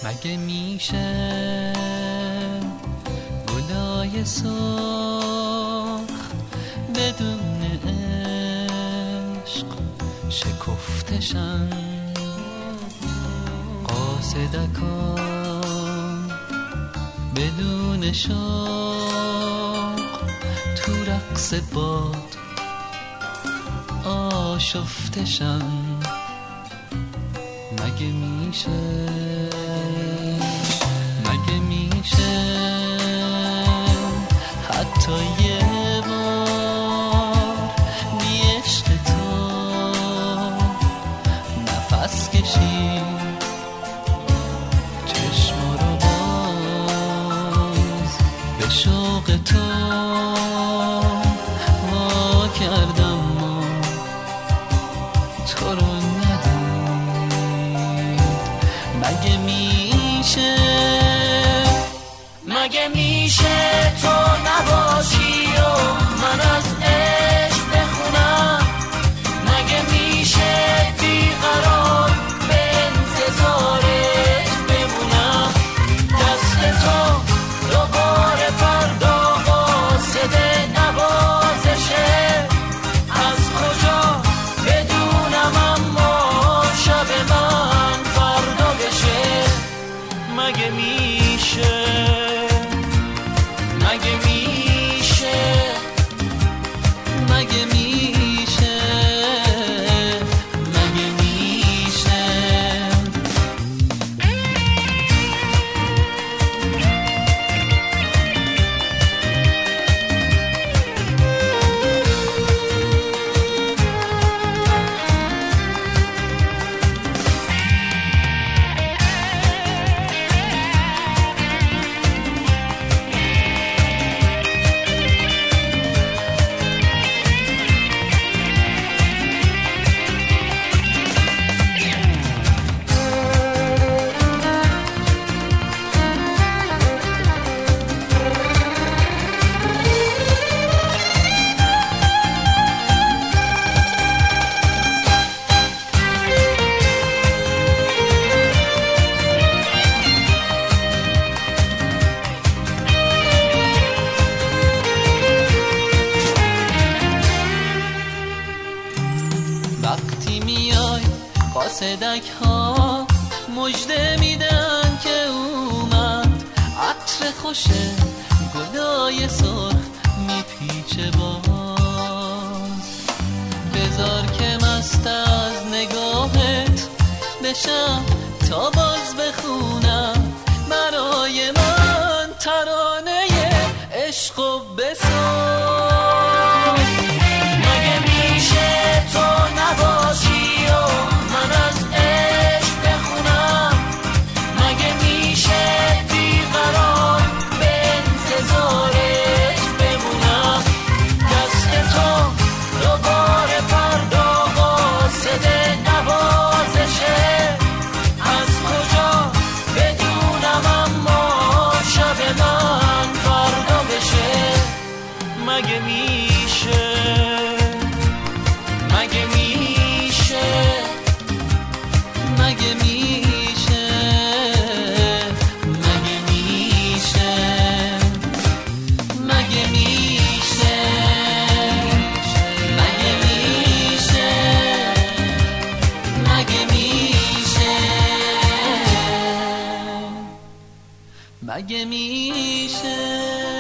مگه میشه گلای سرخ بدون عشق شکفتشن؟ قاصدکان بدون شوق تو رقص باد آشفتشن؟ مگه میشه حتی یه بار بی عشق تو نفس کشی چشم رو باز به شوق تو وا کردم و تو رو ندید. مگه میشه تو نباشی و من از عشق بخونم؟ مگه میشه بیقرار به انتظارت بمونم؟ دست تو دوباره فردا قاصد نوازشه، از کجا بدونم اما شب من فردا بشه؟ مگه میشه قاصدک ها مژده میدن که اومد، عطر خوش گلای سرخ میپیچه باز. بذار که مست از نگاهت بشم تا باز بخونم برای من ترانه عشق و بساز. مگه میشه تو نباشی و من از عشق بخونم؟ مگه میشه بیقرار به انتظارت بمونم؟ دست تو دوباره فردا قاصد نوازشه، از کجا بدونم اما شب من فردا بشه؟ مگه میشه مگه میشه